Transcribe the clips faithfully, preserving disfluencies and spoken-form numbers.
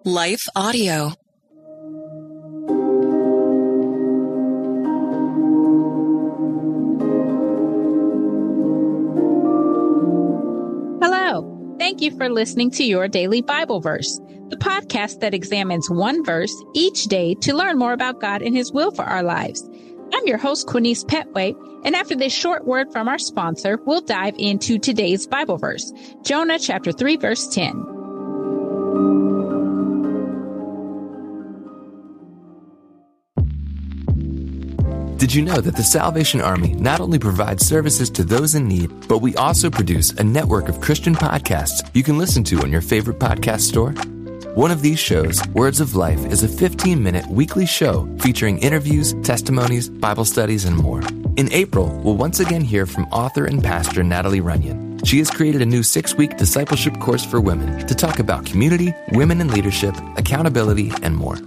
Life Audio. Hello. Thank you for listening to Your Daily Bible Verse, the podcast that examines one verse each day to learn more about God and His will for our lives. I'm your host, Quinice Petway, and after this short word from our sponsor, we'll dive into today's Bible verse, Jonah chapter three, verse ten. Did you know that the Salvation Army not only provides services to those in need, but we also produce a network of Christian podcasts you can listen to on your favorite podcast store? One of these shows, Words of Life, is a fifteen-minute weekly show featuring interviews, testimonies, Bible studies, and more. In April, we'll once again hear from author and pastor Natalie Runyon. She has created a new six-week discipleship course for women to talk about community, women in leadership, accountability, and more.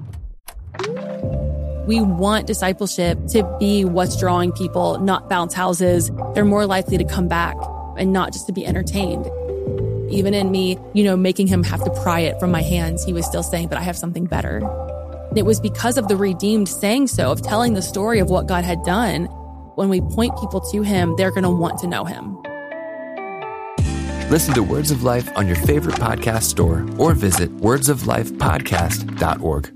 We want discipleship to be what's drawing people, not bounce houses. They're more likely to come back and not just to be entertained. Even in me, you know, making him have to pry it from my hands, he was still saying that I have something better. And it was because of the redeemed saying so, of telling the story of what God had done. When we point people to him, they're going to want to know him. Listen to Words of Life on your favorite podcast store or visit words of life podcast dot org.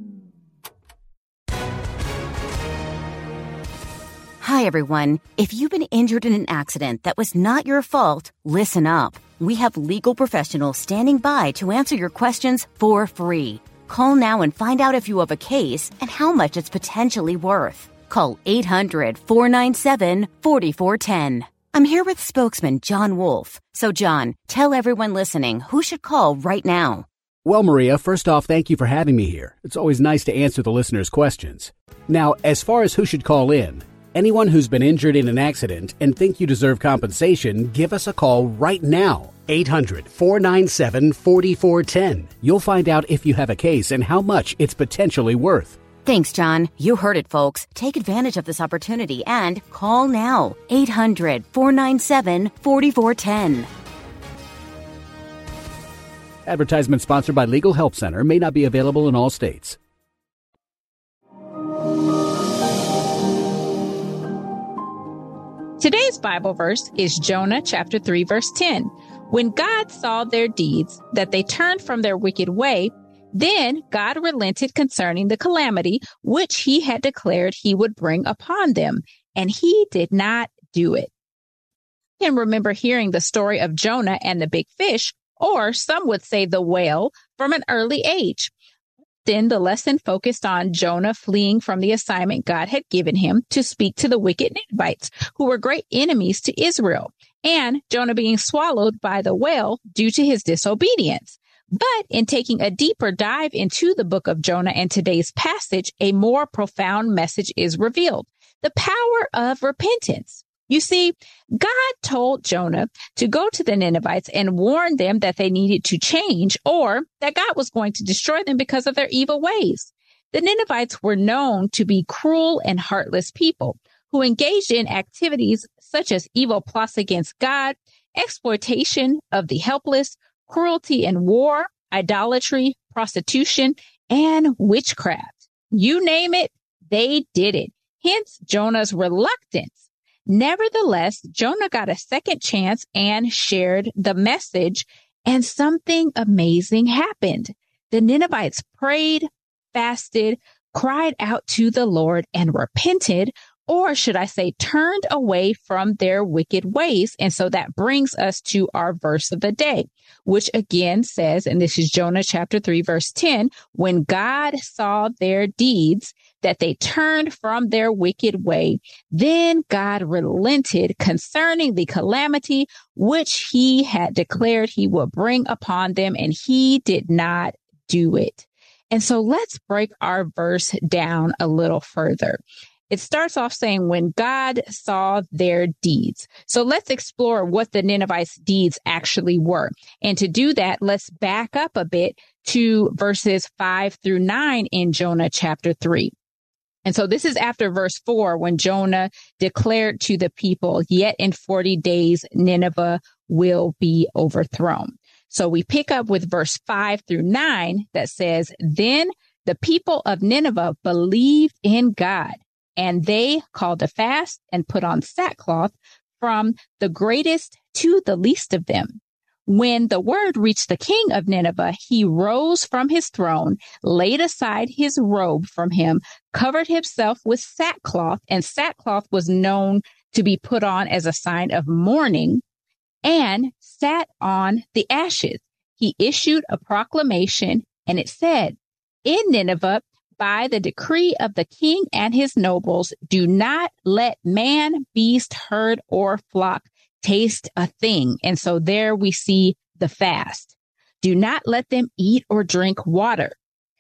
Hi, everyone. If you've been injured in an accident that was not your fault, listen up. We have legal professionals standing by to answer your questions for free. Call now and find out if you have a case and how much it's potentially worth. Call eight hundred, four nine seven, four four one zero. I'm here with spokesman John Wolf. So, John, tell everyone listening who should call right now. Well, Maria, first off, thank you for having me here. It's always nice to answer the listeners' questions. Now, as far as who should call in, anyone who's been injured in an accident and think you deserve compensation, give us a call right now. eight hundred, four nine seven, four four one zero. You'll find out if you have a case and how much it's potentially worth. Thanks, John. You heard it, folks. Take advantage of this opportunity and call now. eight hundred, four nine seven, four four one zero. Advertisement sponsored by Legal Help Center, may not be available in all states. Today's Bible verse is Jonah chapter three, verse ten. When God saw their deeds, that they turned from their wicked way, then God relented concerning the calamity which he had declared he would bring upon them, and he did not do it. You can remember hearing the story of Jonah and the big fish, or some would say the whale, from an early age. Then the lesson focused on Jonah fleeing from the assignment God had given him to speak to the wicked Ninevites, who were great enemies to Israel, and Jonah being swallowed by the whale due to his disobedience. But in taking a deeper dive into the book of Jonah and today's passage, a more profound message is revealed: the power of repentance. You see, God told Jonah to go to the Ninevites and warn them that they needed to change, or that God was going to destroy them because of their evil ways. The Ninevites were known to be cruel and heartless people who engaged in activities such as evil plots against God, exploitation of the helpless, cruelty and war, idolatry, prostitution, and witchcraft. You name it, they did it. Hence Jonah's reluctance. Nevertheless, Jonah got a second chance and shared the message, and something amazing happened. The Ninevites prayed, fasted, cried out to the Lord, and repented, or should I say, turned away from their wicked ways. And so that brings us to our verse of the day, which again says, and this is Jonah chapter three, verse ten, when God saw their deeds, that they turned from their wicked way, then God relented concerning the calamity which he had declared he would bring upon them, and he did not do it. And so let's break our verse down a little further. It starts off saying, when God saw their deeds. So let's explore what the Ninevites' deeds actually were. And to do that, let's back up a bit to verses five through nine in Jonah chapter three. And so this is after verse four, when Jonah declared to the people, yet in forty days, Nineveh will be overthrown. So we pick up with verse five through nine that says, Then the people of Nineveh believed in God, and they called a fast and put on sackcloth from the greatest to the least of them. When the word reached the king of Nineveh, he rose from his throne, laid aside his robe from him, covered himself with sackcloth, and sackcloth was known to be put on as a sign of mourning, and sat on the ashes. He issued a proclamation, and it said, In Nineveh, by the decree of the king and his nobles, do not let man, beast, herd, or flock taste a thing. And so there we see the fast. Do not let them eat or drink water.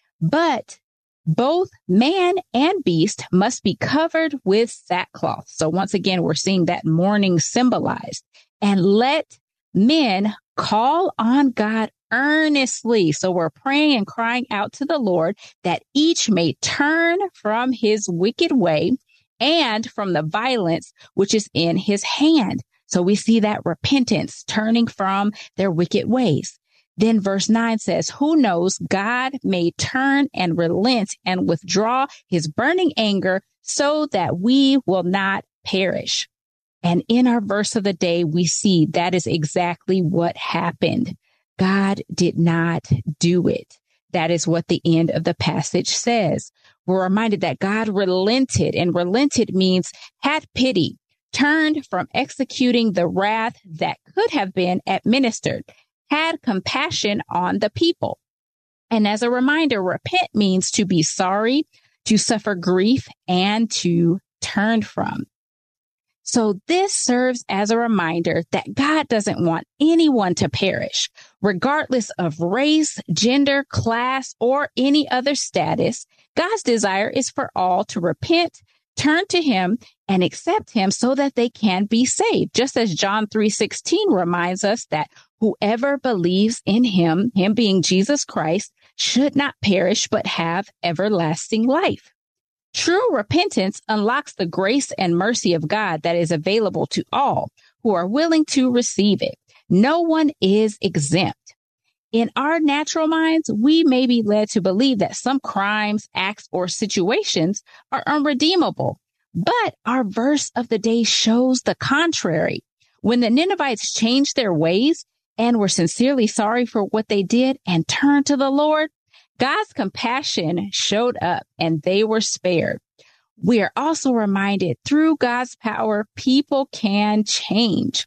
But both man and beast must be covered with sackcloth. So once again, we're seeing that mourning symbolized. And let men call on God earnestly. So we're praying and crying out to the Lord that each may turn from his wicked way and from the violence which is in his hand. So we see that repentance, turning from their wicked ways. Then verse nine says, Who knows, God may turn and relent and withdraw his burning anger so that we will not perish. And in our verse of the day, we see that is exactly what happened. God did not do it. That is what the end of the passage says. We're reminded that God relented, and relented means had pity, turned from executing the wrath that could have been administered, had compassion on the people. And as a reminder, repent means to be sorry, to suffer grief, and to turn from. So this serves as a reminder that God doesn't want anyone to perish, regardless of race, gender, class, or any other status. God's desire is for all to repent, turn to him, and accept him so that they can be saved. Just as John three sixteen reminds us that whoever believes in him, him being Jesus Christ, should not perish but have everlasting life. True repentance unlocks the grace and mercy of God that is available to all who are willing to receive it. No one is exempt. In our natural minds, we may be led to believe that some crimes, acts, or situations are unredeemable. But our verse of the day shows the contrary. When the Ninevites changed their ways and were sincerely sorry for what they did and turned to the Lord, God's compassion showed up and they were spared. We are also reminded through God's power, people can change.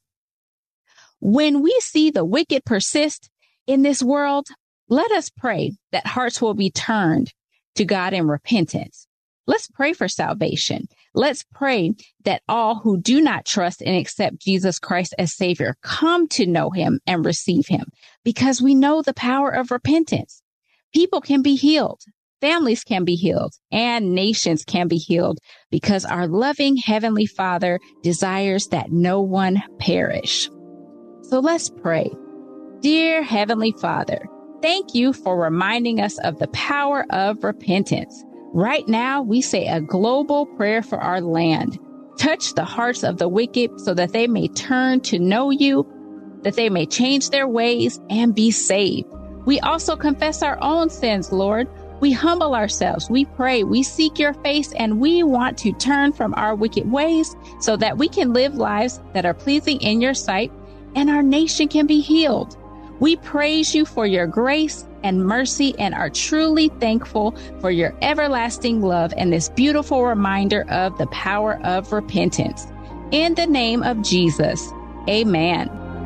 When we see the wicked persist in this world, let us pray that hearts will be turned to God in repentance. Let's pray for salvation. Let's pray that all who do not trust and accept Jesus Christ as Savior come to know him and receive him, because we know the power of repentance. People can be healed, families can be healed, and nations can be healed because our loving Heavenly Father desires that no one perish. So let's pray. Dear Heavenly Father, thank you for reminding us of the power of repentance. Right now, we say a global prayer for our land. Touch the hearts of the wicked so that they may turn to know you, that they may change their ways and be saved. We also confess our own sins, Lord. We humble ourselves. We pray. We seek your face, and we want to turn from our wicked ways so that we can live lives that are pleasing in your sight and our nation can be healed. We praise you for your grace and mercy and are truly thankful for your everlasting love and this beautiful reminder of the power of repentance. In the name of Jesus, amen.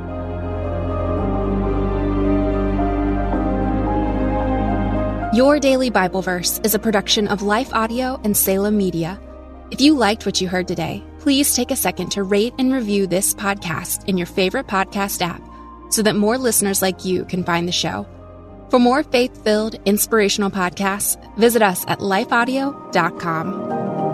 Your Daily Bible Verse is a production of Life Audio and Salem Media. If you liked what you heard today, please take a second to rate and review this podcast in your favorite podcast app so that more listeners like you can find the show. For more faith-filled, inspirational podcasts, visit us at life audio dot com.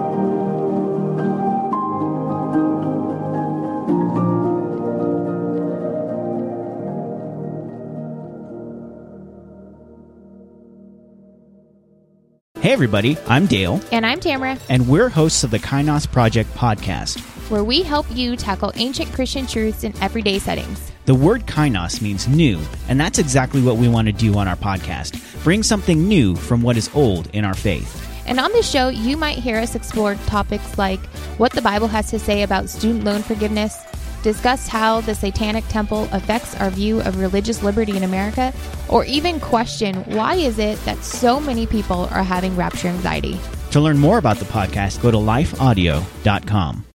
Hey everybody, I'm Dale. And I'm Tamara. And we're hosts of the Kainos Project podcast, where we help you tackle ancient Christian truths in everyday settings. The word kainos means new, and that's exactly what we want to do on our podcast. Bring something new from what is old in our faith. And on this show, you might hear us explore topics like what the Bible has to say about student loan forgiveness, discuss how the Satanic Temple affects our view of religious liberty in America, or even question why is it that so many people are having rapture anxiety. To learn more about the podcast, go to life audio dot com.